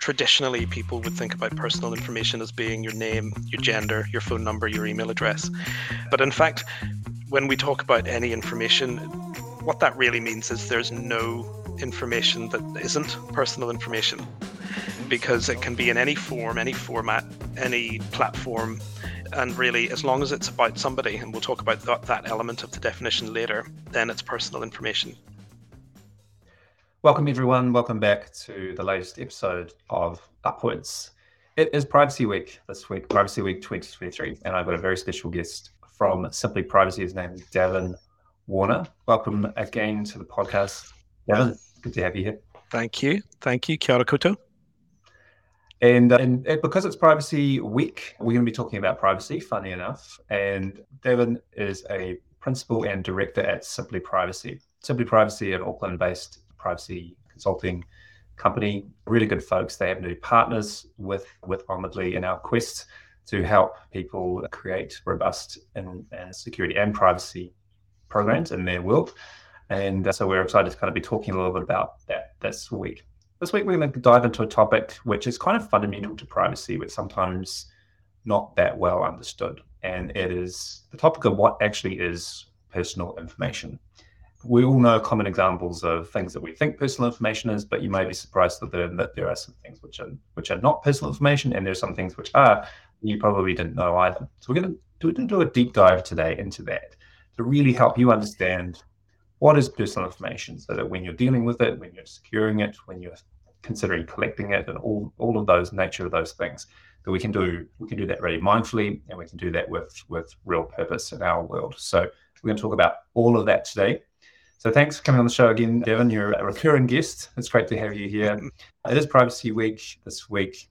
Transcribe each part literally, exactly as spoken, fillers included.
Traditionally, people would think about personal information as being your name, your gender, your phone number, your email address. But in fact, when we talk about any information, what that really means is there's no information that isn't personal information, because it can be in any form, any format, any platform. And really, as long as it's about somebody, and we'll talk about that, that element of the definition later, then it's personal information. Welcome everyone, welcome back to the latest episode of Upwards. It is Privacy Week this week, Privacy Week twenty twenty-three, and I've got a very special guest from Simply Privacy. His name is Davin Warner. Welcome again to the podcast. Davin, good to have you here. Thank you. Thank you. Kia ora koutou. And, uh, and because it's Privacy Week, we're going to be talking about privacy, funny enough. And Davin is a principal and director at Simply Privacy. Simply Privacy, an Auckland-based privacy consulting company, really good folks. They have new partners with with Omidly in our quest to help people create robust and, and security and privacy programs in their world. And uh, so we're excited to kind of be talking a little bit about that this week. This week we're going to dive into a topic which is kind of fundamental to privacy, but sometimes not that well understood. And it is the topic of what actually is personal information. We all know common examples of things that we think personal information is, but you may be surprised to learn that there are some things which are which are not personal information, and there are some things which are you probably didn't know either. So we're going to do, do a deep dive today into that to really help you understand what is personal information, so that when you're dealing with it, when you're securing it, when you're considering collecting it, and all all of those nature of those things, that we can do we can do that really mindfully, and we can do that with with real purpose in our world. So we're going to talk about all of that today. So thanks for coming on the show again, Davin. You're a recurring guest. It's great to have you here. It is Privacy Week this week,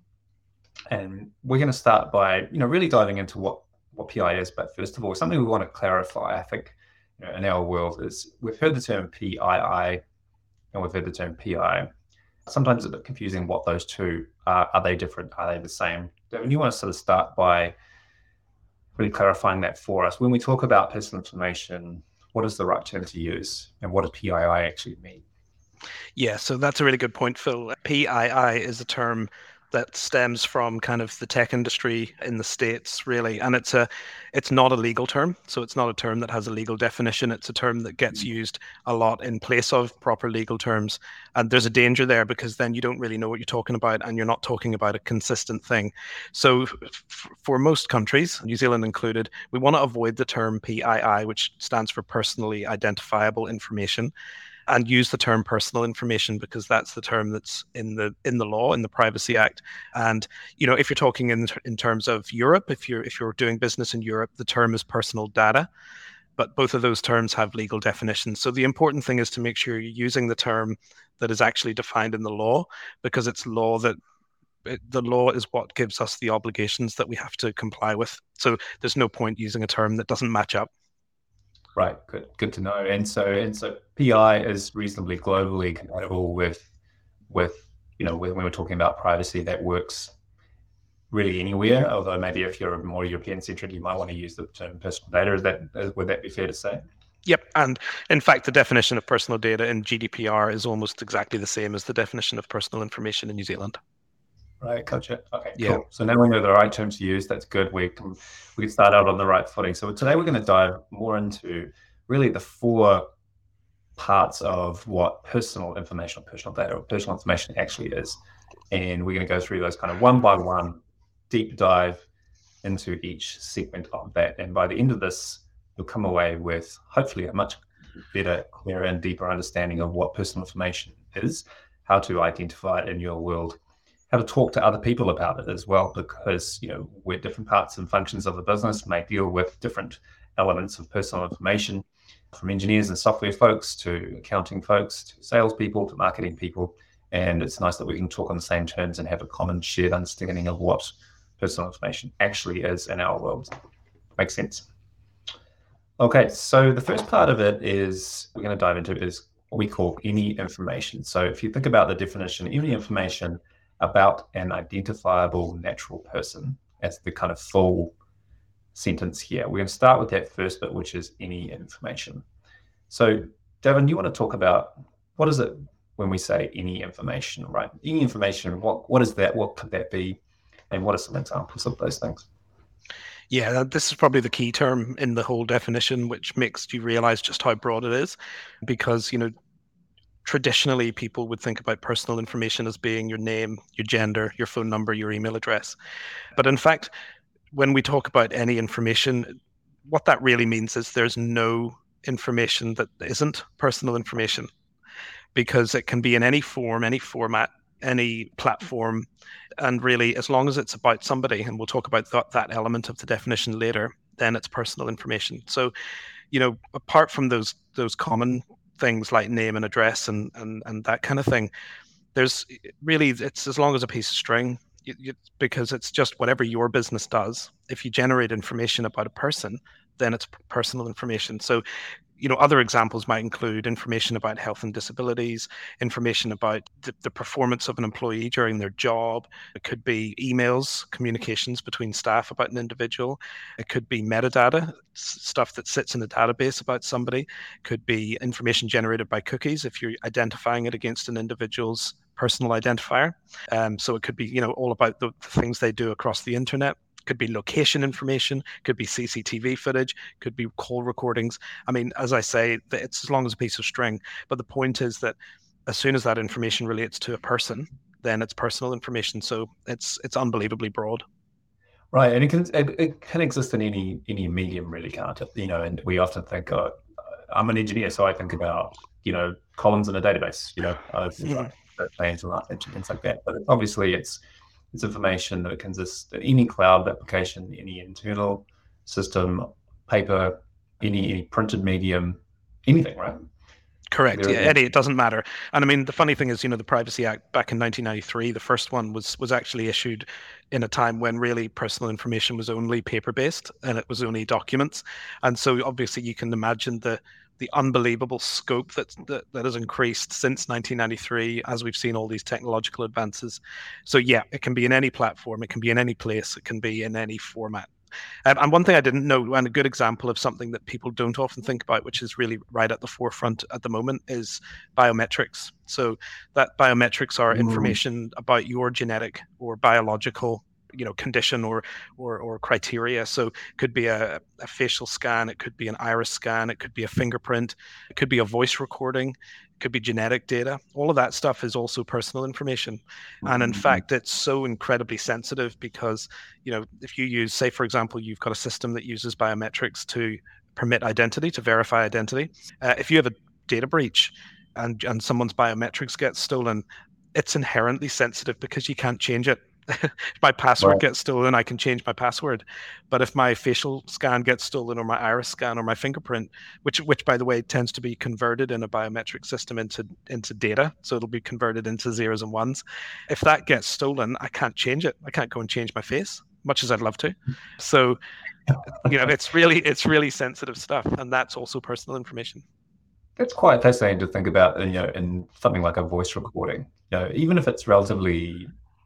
and we're going to start by, you know, really diving into what, what P I is. But first of all, something we want to clarify, I think, you know, in our world is we've heard the term P I I and we've heard the term P I. Sometimes it's a bit confusing what those two are. Are they different? Are they the same? Davin, you want to sort of start by really clarifying that for us. When we talk about personal information, what is the right term to use, and what does P I I actually mean? Yeah, so that's a really good point, Phil. P I I is a term that stems from kind of the tech industry in the States, really, and it's a, it's not a legal term, so it's not a term that has a legal definition. It's a term that gets used a lot in place of proper legal terms, and there's a danger there because then you don't really know what you're talking about, and you're not talking about a consistent thing. So, f- for most countries, New Zealand included, we want to avoid the term P I I, which stands for personally identifiable information, and use the term personal information because that's the term that's in the in the law, in the Privacy Act. And you know, if you're talking in in terms of Europe, if you're if you're doing business in Europe, the term is personal data. But both of those terms have legal definitions. So the important thing is to make sure you're using the term that is actually defined in the law, because it's law that it, the law is what gives us the obligations that we have to comply with. So there's no point using a term that doesn't match up. Right, good, good to know. And so, and so, P I is reasonably globally compatible with, with you know, when we're talking about privacy, that works really anywhere. Although maybe if you're more European-centric, you might want to use the term personal data. Is that would that be fair to say? Yep, and in fact, the definition of personal data in G D P R is almost exactly the same as the definition of personal information in New Zealand. Right, gotcha. Okay, yeah. Cool. So now we know the right terms to use. That's good. We can we can start out on the right footing. So today we're going to dive more into really the four parts of what personal information, or personal data, or personal information actually is, and we're going to go through those kind of one by one, deep dive into each segment of that. And by the end of this, you'll come away with hopefully a much better, clearer, and deeper understanding of what personal information is, how to identify it in your world, how to talk to other people about it as well, because, you know, where different parts and functions of the business may deal with different elements of personal information, from engineers and software folks to accounting folks to salespeople to marketing people. And it's nice that we can talk on the same terms and have a common shared understanding of what personal information actually is in our world. Makes sense. Okay, so the first part of it is we're going to dive into is what we call any information. So if you think about the definition, any information about an identifiable natural person as the kind of full sentence here. We're going to start with that first bit, which is any information. So, Davin, you want to talk about what is it when we say any information, right? Any information, what what is that? What could that be? And what are some examples of those things? Yeah, this is probably the key term in the whole definition, which makes you realize just how broad it is. Because, you know, traditionally people would think about personal information as being your name, your gender, your phone number, your email address. But in fact, when we talk about any information, what that really means is there's no information that isn't personal information, because it can be in any form, any format, any platform. And really, as long as it's about somebody, and we'll talk about that, that element of the definition later, then it's personal information. So, you know, apart from those those common things like name and address and and, and that kind of thing, there's really, it's as long as a piece of string, you, you, because it's just whatever your business does. If you generate information about a person, then it's personal information. So, you know, other examples might include information about health and disabilities, information about the, the performance of an employee during their job. It could be emails, communications between staff about an individual. It could be metadata, stuff that sits in a database about somebody. It could be information generated by cookies if you're identifying it against an individual's personal identifier. Um, so it could be, you know, all about the, the things they do across the internet. Could be location information, could be C C T V footage, could be call recordings. I mean, as I say, it's as long as a piece of string. But the point is that as soon as that information relates to a person, then it's personal information. So it's it's unbelievably broad. Right, and it can it, it can exist in any any medium, really, can't it? You know, and we often think, oh, I'm an engineer, so I think about, you know, columns in a database, you know, uh, mm-hmm. plans and things like that. But obviously, it's It's information that can exist in any cloud application, any internal system, paper, any, any printed medium, anything, right? Correct. Yeah, Eddie, it doesn't matter. And I mean, the funny thing is, you know, the Privacy Act back in nineteen ninety-three, the first one was was actually issued in a time when really personal information was only paper-based and it was only documents. And so obviously you can imagine the the unbelievable scope that, that that has increased since nineteen ninety-three as we've seen all these technological advances. So yeah, it can be in any platform, it can be in any place, it can be in any format. Um, and one thing I didn't know, and a good example of something that people don't often think about, which is really right at the forefront at the moment, is biometrics. So that biometrics are information mm. about your genetic or biological, you know, condition or or or criteria. So it could be a, a facial scan, it could be an iris scan, it could be a fingerprint, it could be a voice recording, it could be genetic data. All of that stuff is also personal information. And in mm-hmm. fact, it's so incredibly sensitive because, you know, if you use, say, for example, you've got a system that uses biometrics to permit identity, to verify identity. Uh, if you have a data breach and and someone's biometrics get stolen, it's inherently sensitive because you can't change it. If my password right. gets stolen, I can change my password. But if my facial scan gets stolen, or my iris scan, or my fingerprint, which, which by the way, tends to be converted in a biometric system into into data, so it'll be converted into zeros and ones. If that gets stolen, I can't change it. I can't go and change my face, much as I'd love to. So, you know, it's really it's really sensitive stuff, and that's also personal information. That's quite fascinating to think about. You know, in something like a voice recording. You know, even if it's relatively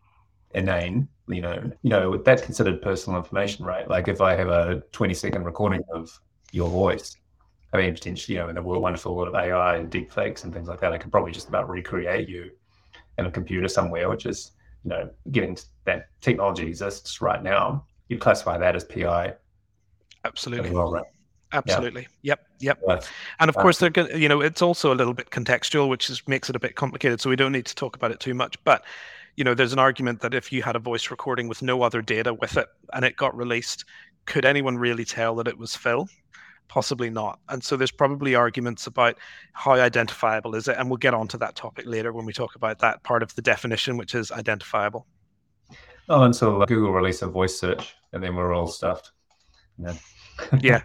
inane, you know, you know, that's considered personal information, right? Like if I have a twenty second recording of your voice, I mean, potentially, you know, in the wonderful world of A I and deep fakes and things like that, I could probably just about recreate you in a computer somewhere, which is, you know, getting that technology exists right now. You'd classify that as P I. Absolutely. Well, right? Absolutely. Yeah. Yep. Yep. Right. And of course, they're going, you know, it's also a little bit contextual, which is, makes it a bit complicated. So we don't need to talk about it too much. But, you know, there's an argument that if you had a voice recording with no other data with it and it got released, could anyone really tell that it was Phil? Possibly not. And so there's probably arguments about how identifiable is it. And we'll get onto that topic later when we talk about that part of the definition, which is identifiable. Oh, until Google released a voice search and then we're all stuffed. Yeah. Yeah.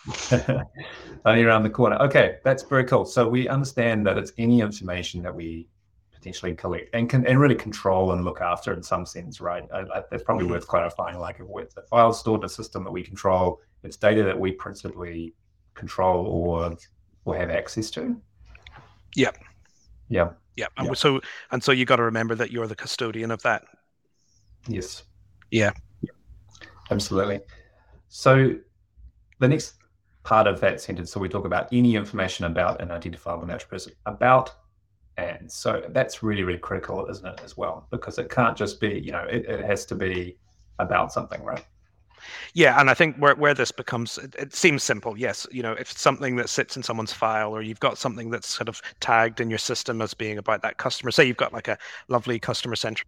Only around the corner. Okay, that's very cool. So we understand that it's any information that we potentially collect and can and really control and look after in some sense, right? I, I, that's probably mm-hmm. worth clarifying. Like if it's a file stored in a system that we control, it's data that we principally control or or have access to. Yeah. Yeah. Yeah. And yeah. so and so you got to remember that you're the custodian of that. Yes. Yeah. yeah. Absolutely. So the next part of that sentence, so we talk about any information about an identifiable natural person. About And so that's really, really critical, isn't it, as well? Because it can't just be, you know, it, it has to be about something, right? Yeah, and I think where, where this becomes, it, it seems simple. Yes, you know, if it's something that sits in someone's file, or you've got something that's sort of tagged in your system as being about that customer, say you've got like a lovely customer centric.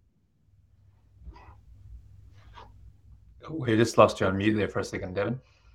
We just lost you on mute there for a second, Devin.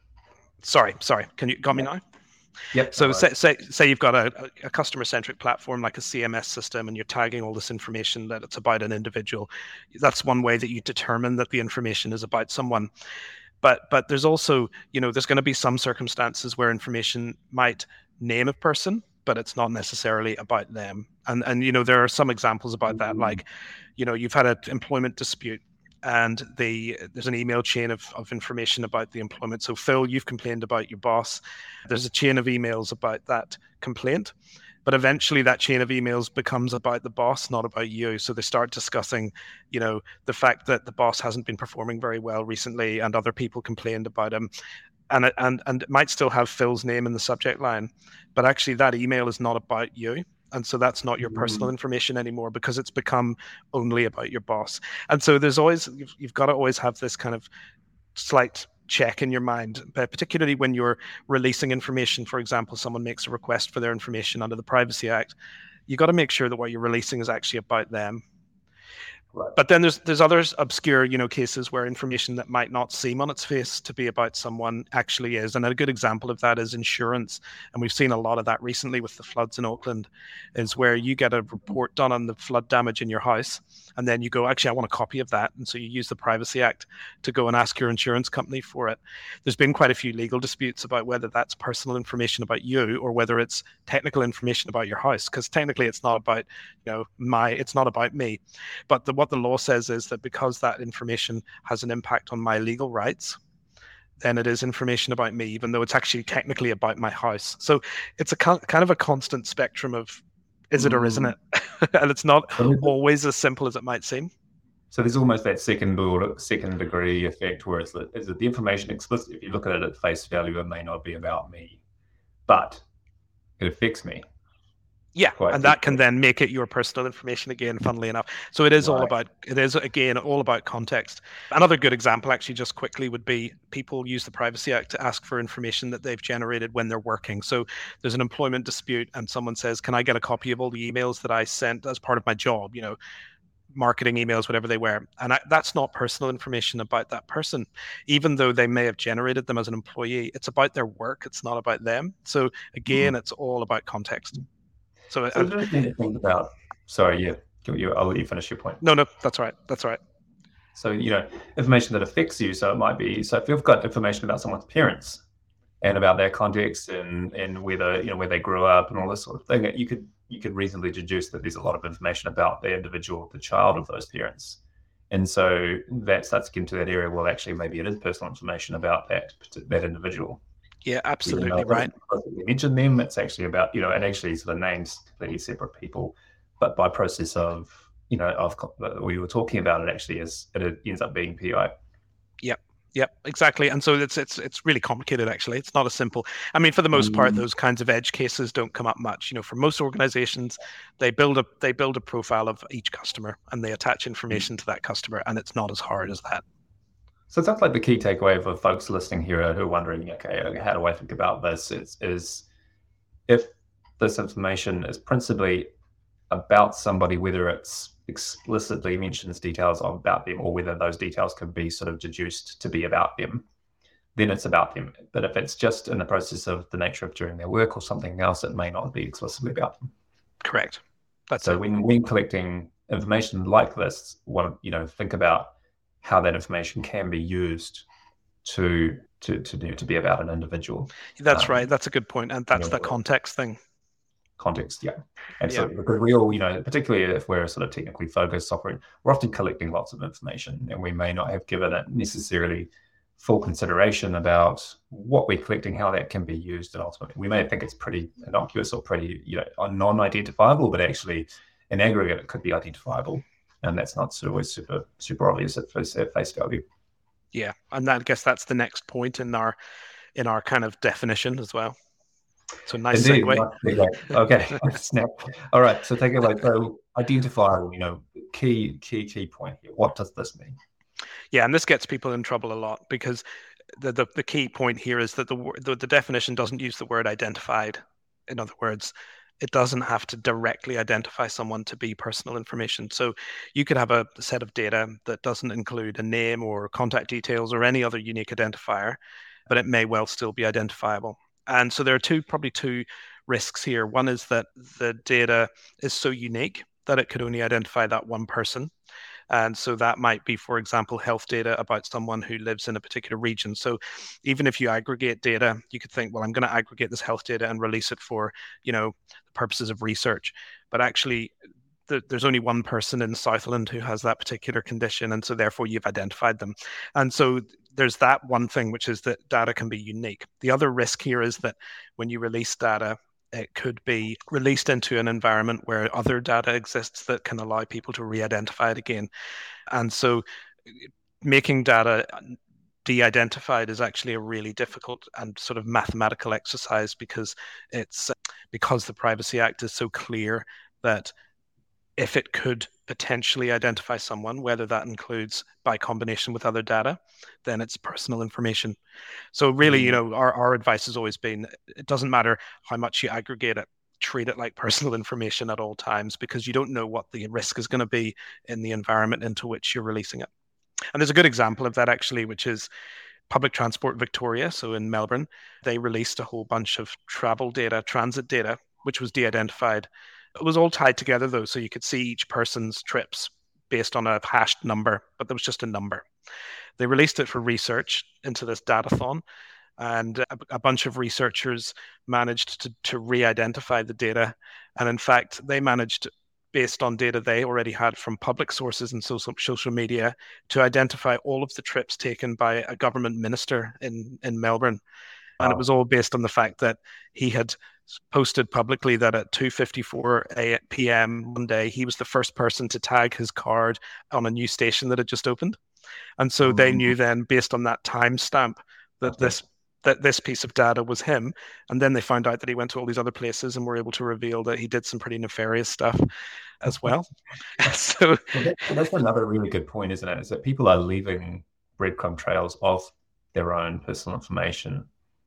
Sorry, sorry. Can you got me now? Yep. So say, say say you've got a, a customer centric platform like a C M S system, and you're tagging all this information that it's about an individual. That's one way that you determine that the information is about someone. But but there's also, you know, there's going to be some circumstances where information might name a person, but it's not necessarily about them. And and you know, there are some examples about that, like, you know, you've had an employment dispute, and the there's an email chain of, of information about the employment. So Phil, you've complained about your boss. There's a chain of emails about that complaint. But eventually that chain of emails becomes about the boss, not about you. So they start discussing, you know, the fact that the boss hasn't been performing very well recently and other people complained about him. And it, and, and it might still have Phil's name in the subject line, but actually that email is not about you. And so that's not your personal information anymore, because it's become only about your boss. And so there's always, you've, you've got to always have this kind of slight check in your mind, particularly when you're releasing information. For example, someone makes a request for their information under the Privacy Act. You got to make sure that what you're releasing is actually about them. Right. But then there's there's others obscure, you know, cases where information that might not seem on its face to be about someone actually is. And a good example of that is insurance. And we've seen a lot of that recently with the floods in Auckland, is where you get a report done on the flood damage in your house, and then you go, actually, I want a copy of that. And so you use the Privacy Act to go and ask your insurance company for it. There's been quite a few legal disputes about whether that's personal information about you or whether it's technical information about your house, because technically it's not about, you know, my, it's not about me. But the, what the law says is that because that information has an impact on my legal rights, then it is information about me, even though it's actually technically about my house. So it's a kind of a constant spectrum of is it or isn't it? And it's not always as simple as it might seem. So there's almost that second order, second degree effect, where it's that, is it the information explicit? If you look at it at face value, it may not be about me, but it affects me. Yeah, Quite and that can then make it your personal information again, funnily enough. So it is right. all about, it is again, all about context. Another good example, actually, just quickly, would be people use the Privacy Act to ask for information that they've generated when they're working. So there's an employment dispute and someone says, can I get a copy of all the emails that I sent as part of my job, you know, marketing emails, whatever they were. And I, that's not personal information about that person. Even though they may have generated them as an employee, it's about their work. It's not about them. So again, mm-hmm. it's all about context. So, so uh, think about, sorry, yeah, you, I'll let you finish your point. No, no, that's right. That's right. So, you know, information that affects you. So it might be, so if you've got information about someone's parents and about their context and, and whether, you know, where they grew up and all this sort of thing, you could, you could reasonably deduce that there's a lot of information about the individual, the child of those parents. And so that starts to get into that area, well, actually, maybe it is personal information about that, that individual. Yeah, absolutely right. You mention them, it's actually about, you know, and actually sort of names completely separate people, but by process of, you know, of we were talking about it actually is it ends up being P I. Yep, yep, exactly. And so it's it's it's really complicated actually. It's not as simple. I mean, for the most part, those kinds of edge cases don't come up much. You know, for most organizations, they build a they build a profile of each customer and they attach information to that customer, and it's not as hard as that. So that's like the key takeaway for folks listening here who are wondering, okay, how do I think about this? Is, is if this information is principally about somebody, whether it's explicitly mentions details about them or whether those details can be sort of deduced to be about them, then it's about them. But if it's just in the process of the nature of doing their work or something else, it may not be explicitly about them. Correct. That's so it. when when collecting information like this, one, you know, think about how that information can be used to to to to be about an individual. That's um, right. That's a good point, and that's you know, the context thing. Context, yeah, absolutely. Yeah. Because we all, you know, particularly if we're sort of technically focused software, we're often collecting lots of information, and we may not have given it necessarily full consideration about what we're collecting, how that can be used, and ultimately, we may think it's pretty innocuous or pretty, you know, non-identifiable, but actually, in aggregate, it could be identifiable. And that's not always super super obvious at face, at face value. Yeah, and that, I guess that's the next point in our in our kind of definition as well. So nice Indeed. segue. Nice segue. Okay. Snap. All right. So take it away. So identify, you know, key, key, key point here. What does this mean? Yeah, and this gets people in trouble a lot because the the, the key point here is that the, the the definition doesn't use the word identified. In other words, it doesn't have to directly identify someone to be personal information. So you could have a set of data that doesn't include a name or contact details or any other unique identifier, but it may well still be identifiable. And so there are two, probably two risks here. One is that the data is so unique that it could only identify that one person. And so that might be, for example, health data about someone who lives in a particular region. So even if you aggregate data, you could think, well, I'm going to aggregate this health data and release it for, you know, purposes of research. But actually, th- there's only one person in Southland who has that particular condition. And so therefore you've identified them. And so there's that one thing, which is that data can be unique. The other risk here is that when you release data, it could be released into an environment where other data exists that can allow people to re-identify it again. And so making data de-identified is actually a really difficult and sort of mathematical exercise because it's because the Privacy Act is so clear that if it could potentially identify someone, whether that includes by combination with other data, then it's personal information. So really, you know, our, our advice has always been, it doesn't matter how much you aggregate it, treat it like personal information at all times, because you don't know what the risk is going to be in the environment into which you're releasing it. And there's a good example of that actually, which is Public Transport Victoria. So in Melbourne, they released a whole bunch of travel data, transit data, which was de-identified. It was all tied together though, so you could see each person's trips based on a hashed number, but there was just a number. They released it for research into this datathon, and a, a bunch of researchers managed to, to re-identify the data. And in fact, they managed, based on data they already had from public sources and social, social media, to identify all of the trips taken by a government minister in, in Melbourne. And it was all based on the fact that he had posted publicly that at two fifty-four p.m. one day, he was the first person to tag his card on a new station that had just opened. And so they knew then, based on that timestamp, that okay. this that this piece of data was him. And then they found out that he went to all these other places and were able to reveal that he did some pretty nefarious stuff as well. so well, that, that's another really good point, isn't it? Is that people are leaving breadcrumb trails of their own personal information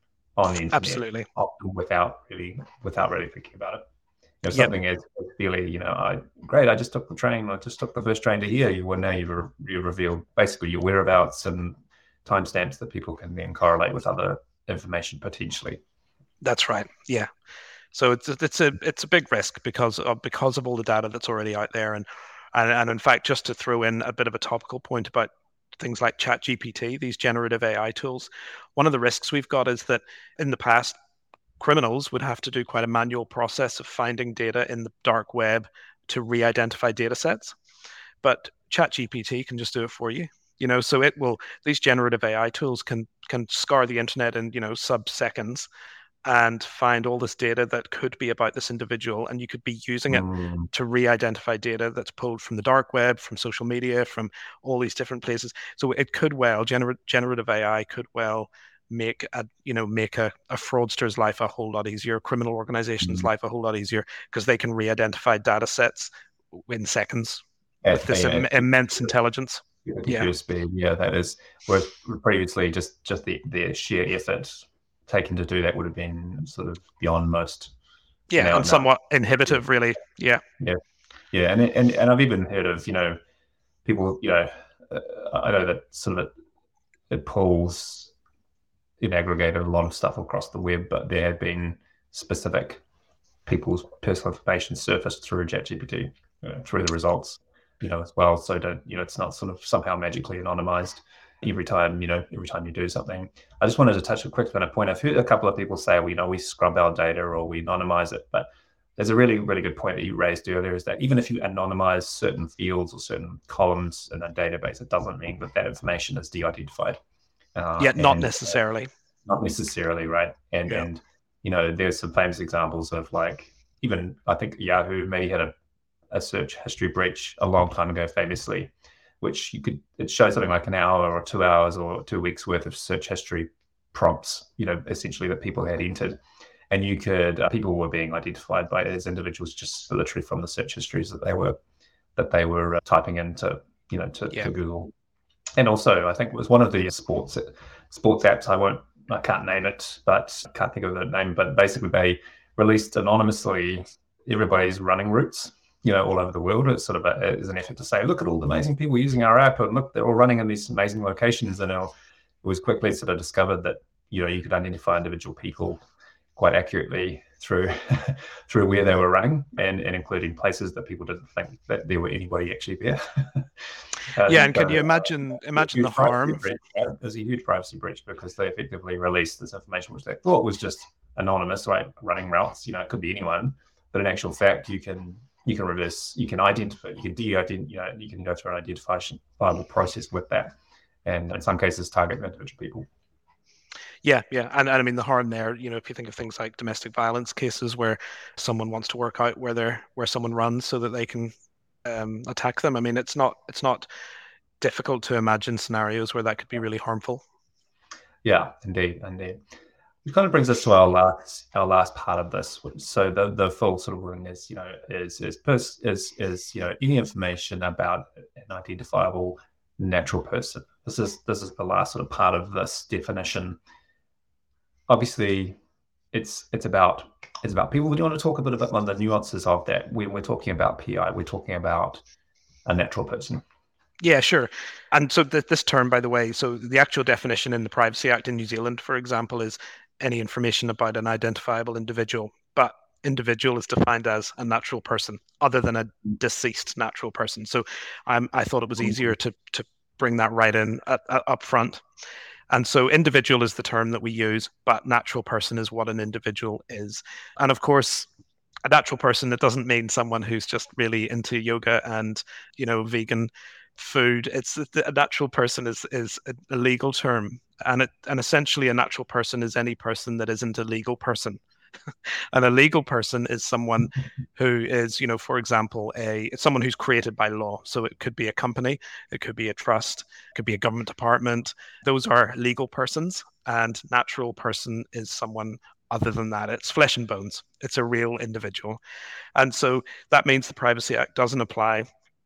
on the internet, absolutely, often without really without really thinking about it. You know, something yep. is really, you know, I, great, I just took the train, I just took the first train to here. You well, now you re- you reveal basically your whereabouts and timestamps that people can then correlate with other information potentially. That's right. Yeah. So it's it's a it's a big risk because of because of all the data that's already out there, and and and in fact, just to throw in a bit of a topical point about things like ChatGPT, these generative A I tools, one of the risks we've got is that in the past, criminals would have to do quite a manual process of finding data in the dark web to re-identify data sets. But ChatGPT can just do it for you. You know, so it will, these generative A I tools can can scour the internet in, you know, sub-seconds and find all this data that could be about this individual, and you could be using it mm. to re-identify data that's pulled from the dark web, from social media, from all these different places. So it could well, gener- generative A I could well make a, you know, make a, a fraudster's life a whole lot easier, a criminal organization's mm. life a whole lot easier, because they can re-identify data sets in seconds At, with this yeah, Im- immense intelligence. Yeah. Speed. Yeah, that is. Whereas previously, just just the, the sheer effort taken to do that would have been sort of beyond most. Yeah, now, and now. somewhat inhibitive, yeah. really. Yeah. Yeah. Yeah. And, and and I've even heard of, you know, people, you know, uh, I know that sort of it, it pulls, it aggregated a lot of stuff across the web, but there have been specific people's personal information surfaced through ChatGPT, you know, through the results, you know, as well. So don't, you know, it's not sort of somehow magically anonymized every time, you know, every time you do something. I just wanted to touch a quick on a point. I've heard a couple of people say, well, you know, we scrub our data or we anonymize it, but there's a really, really good point that you raised earlier, is that even if you anonymize certain fields or certain columns in a database, it doesn't mean that that information is de-identified. Uh, yeah, not necessarily. Uh, not necessarily, right? And, yeah. and, you know, there's some famous examples of, like, even I think Yahoo maybe had a, a search history breach a long time ago, famously, which you could, it shows something like an hour or two hours or two weeks worth of search history prompts, you know, essentially that people had entered. and you could uh, people were being identified by as individuals just literally from the search histories that they were that they were uh, typing into, you know, to, Yeah. to Google. And also, I think it was one of the sports sports apps. I won't, I can't name it, but I can't think of the name. But basically, they released anonymously everybody's running routes, you know, all over the world. It's sort of a, as an effort to say, look at all the amazing people using our app, and look, they're all running in these amazing locations. And it was quickly sort of discovered that, you know, you could identify individual people quite accurately through through where they were running, and, and including places that people didn't think that there were anybody actually there. uh, yeah, and can you imagine imagine the harm? Breach, right? It was a huge privacy breach because they effectively released this information which they thought was just anonymous, right? Running routes, you know, it could be anyone, but in actual fact, you can you can reverse, you can identify, you can de-identify, you know, you can go through an identifiable process with that, and in some cases target individual people. Yeah, yeah. And, and I mean, the harm there, you know, if you think of things like domestic violence cases where someone wants to work out where they're where someone runs so that they can um, attack them. I mean, it's not it's not difficult to imagine scenarios where that could be really harmful. Yeah, indeed, indeed. Which kind of brings us to our last our last part of this. So the the full sort of ruling is, you know, is is pers- is is you know, any information about an identifiable natural person. This is this is the last sort of part of this definition. Obviously, it's it's about it's about people. Do you want to talk a bit about one of the nuances of that? When we're talking about P I, we're talking about a natural person. Yeah, sure. And so th- this term, by the way, so the actual definition in the Privacy Act in New Zealand, for example, is any information about an identifiable individual. But individual is defined as a natural person, other than a deceased natural person. So um, I thought it was easier to to bring that right in uh, uh, up front. And so individual is the term that we use, but natural person is what an individual is. And of course, a natural person, it doesn't mean someone who's just really into yoga and, you know, vegan food. It's a natural person is is a legal term, and it and essentially a natural person is any person that isn't a legal person. And a legal person is someone who is, you know, for example, a it's someone who's created by law. So it could be a company, it could be a trust, it could be a government department. Those are legal persons, and natural person is someone other than that. It's flesh and bones. It's a real individual. And so that means the Privacy Act doesn't apply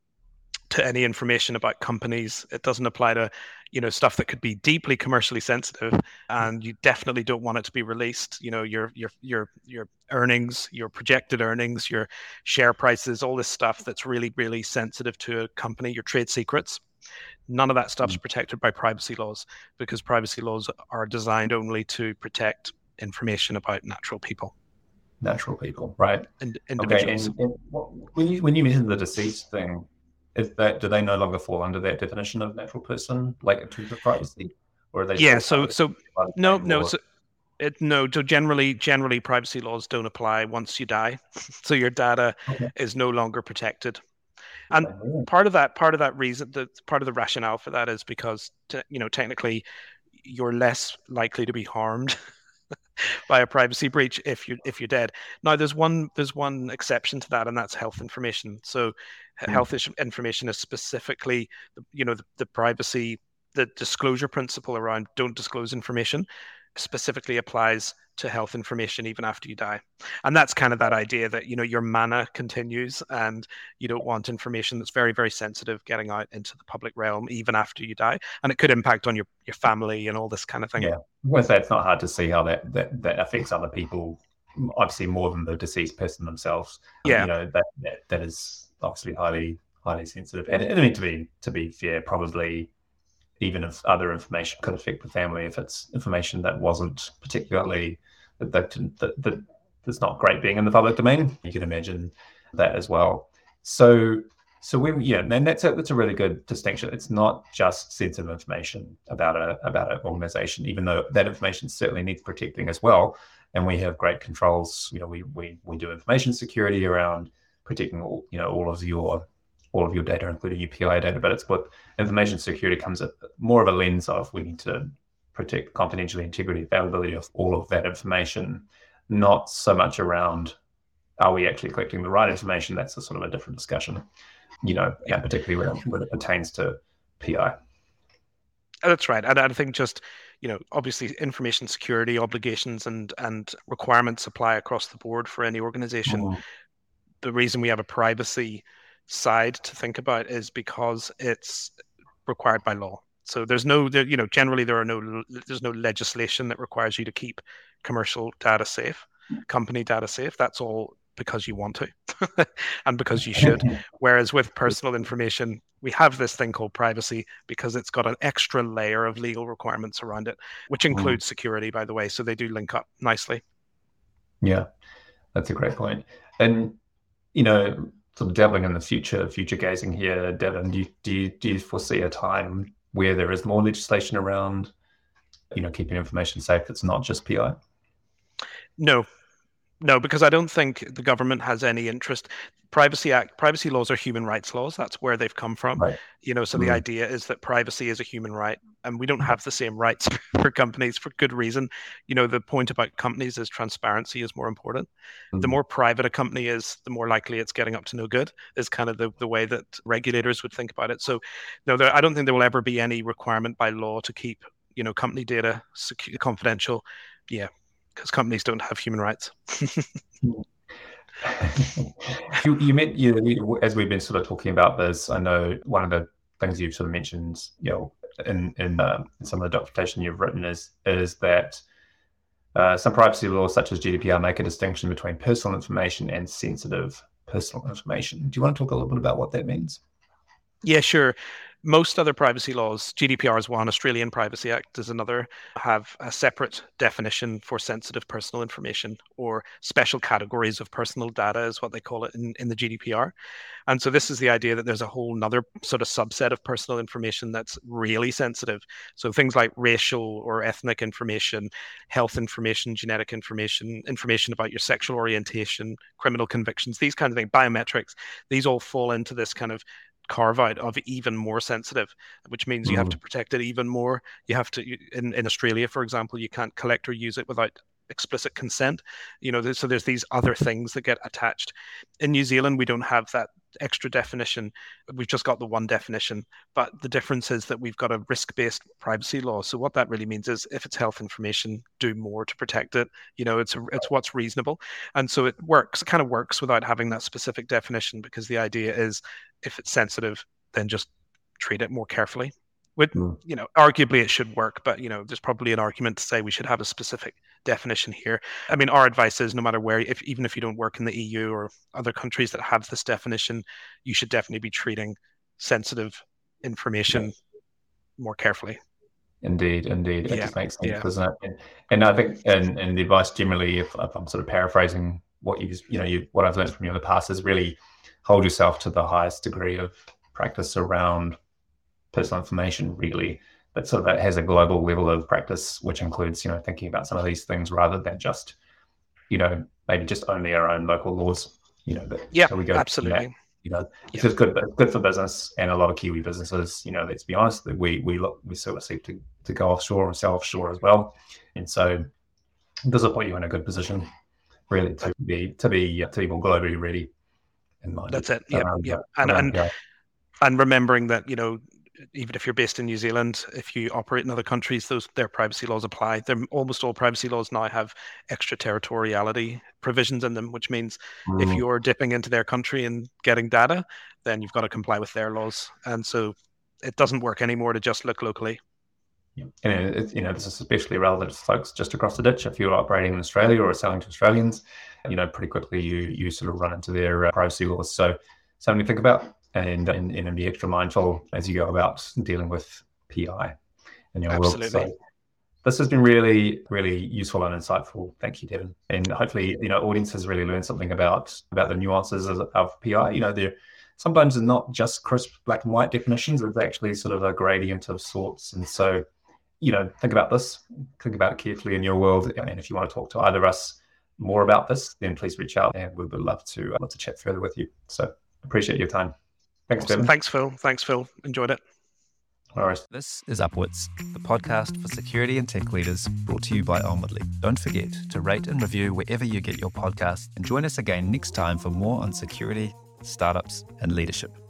to any information about companies. It doesn't apply to, you know, stuff that could be deeply commercially sensitive, and you definitely don't want it to be released. You know, your your your your earnings, your projected earnings, your share prices, all this stuff that's really really sensitive to a company, your trade secrets. None of that stuff's protected by privacy laws, because privacy laws are designed only to protect information about natural people. Natural people, right? And individuals. Okay, and, and when you when you mentioned the deceased thing, is that, do they no longer fall under that definition of natural person, like in terms of privacy, or are they? Yeah. So so no no so it no so generally generally privacy laws don't apply once you die. So your data okay. is no longer protected. And okay. part of that part of that reason, the part of the rationale for that is because te- you know technically you're less likely to be harmed by a privacy breach if you if you're dead. Now there's one there's one exception to that, and that's health information. So mm. health information is specifically, you know, the, the privacy, the disclosure principle around don't disclose information specifically applies to health information even after you die. And that's kind of that idea that, you know, your mana continues, and you don't want information that's very, very sensitive getting out into the public realm even after you die. And it could impact on your, your family and all this kind of thing. Yeah. Well, so it's not hard to see how that, that, that affects other people, obviously more than the deceased person themselves. Yeah. You know, that, that, that is obviously highly, highly sensitive. And, and I mean, to be, to be fair, probably even if other information could affect the family, if it's information that wasn't particularly, that, that, that, that that's not great being in the public domain, you can imagine that as well. So, so when, yeah, and that's a, that's a really good distinction. It's not just sensitive information about a, about an organization, even though that information certainly needs protecting as well. And we have great controls. You know, we, we, we do information security around protecting all, you know, all of your, all of your data, including your P I data, but it's what information security comes at more of a lens of, we need to protect confidentiality, integrity, availability of all of that information, not so much around, are we actually collecting the right information? That's a sort of a different discussion, you know, yeah, particularly when, when it pertains to P I. That's right. And I think just, you know, obviously information security obligations and and requirements apply across the board for any organization. Mm. The reason we have a privacy side to think about is because it's required by law. So there's no, there, you know, generally there are no, there's no legislation that requires you to keep commercial data safe, company data safe. That's all because you want to and because you should. Whereas with personal information, we have this thing called privacy because it's got an extra layer of legal requirements around it, which includes mm. security, by the way. So they do link up nicely. Yeah, that's a great point. And, you know, sort of dabbling in the future, future gazing here, Devin, do you, do you, do you foresee a time where there is more legislation around, you know, keeping information safe? It's not just P I. No, no, because I don't think the government has any interest. Privacy Act, privacy laws are human rights laws. That's where they've come from. Right. You know, so mm. the idea is that privacy is a human right, and we don't have the same rights for companies for good reason. You know, the point about companies is transparency is more important. Mm. The more private a company is, the more likely it's getting up to no good, is kind of the, the way that regulators would think about it. So, no, there, I don't think there will ever be any requirement by law to keep, you know, company data secure, confidential. Yeah, because companies don't have human rights. you, you meant, you, as we've been sort of talking about this, I know one of the things you've sort of mentioned, you know, in in, uh, in some of the documentation you've written is is that uh, some privacy laws, such as G D P R, make a distinction between personal information and sensitive personal information. Do you want to talk a little bit about what that means? Yeah, sure. Most other privacy laws, G D P R is one, Australian Privacy Act is another, have a separate definition for sensitive personal information, or special categories of personal data is what they call it in, in the G D P R. And so this is the idea that there's a whole nother sort of subset of personal information that's really sensitive. So things like racial or ethnic information, health information, genetic information, information about your sexual orientation, criminal convictions, these kinds of things, biometrics, these all fall into this kind of carve out of even more sensitive, which means you have to protect it even more. You have to, in, in Australia, for example, you can't collect or use it without explicit consent. You know, so there's these other things that get attached. In New Zealand, we don't have that extra definition. We've just got the one definition, but the difference is that we've got a risk-based privacy law. So what that really means is if it's health information, do more to protect it. You know, it's it's what's reasonable. And so it works, it kind of works without having that specific definition, because the idea is if it's sensitive, then just treat it more carefully. With, mm. you know, arguably it should work, but, you know, there's probably an argument to say we should have a specific definition here. I mean, our advice is no matter where, if even if you don't work in the E U or other countries that have this definition, you should definitely be treating sensitive information yes. more carefully. Indeed, indeed. It yeah. just makes sense, yeah. doesn't it? And, and I think, and, and the advice generally, if, if I'm sort of paraphrasing what you, you know, you, what I've learned from you in the past is really hold yourself to the highest degree of practice around personal information, really, but sort of that has a global level of practice, which includes, you know, thinking about some of these things rather than just, you know, maybe just only our own local laws, you know. But yeah, so we go, absolutely. You know, you know it's just good, good for business, and a lot of Kiwi businesses, you know, let's be honest, that we we look we sort of seek to to go offshore and sell offshore as well, and so this will put you in a good position, really, to be to be to be more globally ready. In mind. That's it. Yeah, around, yeah, and and yeah. and remembering that, you know, even if you're based in New Zealand, if you operate in other countries, those their privacy laws apply. They're, almost all privacy laws now have extraterritoriality provisions in them, which means mm. if you're dipping into their country and getting data, then you've got to comply with their laws. And so it doesn't work anymore to just look locally. Yeah. And it, you know, this is especially relevant to folks just across the ditch. If you're operating in Australia or selling to Australians, you know, pretty quickly you you sort of run into their uh, privacy laws. So something to think about. And, and and be extra mindful as you go about dealing with P I in your Absolutely. world. So this has been really, really useful and insightful. Thank you, Devin. And hopefully, you know, audience has really learned something about about the nuances of, of P I. You know, there sometimes it's not just crisp black and white definitions. It's actually sort of a gradient of sorts. And so, you know, think about this. Think about it carefully in your world. And if you want to talk to either of us more about this, then please reach out, and we would love to uh, love to chat further with you. So appreciate your time. Thanks, awesome. Devin. Thanks, Phil. Thanks, Phil. Enjoyed it. All right. This is Upwards, the podcast for security and tech leaders, brought to you by Onwardly. Don't forget to rate and review wherever you get your podcasts, and join us again next time for more on security, startups, and leadership.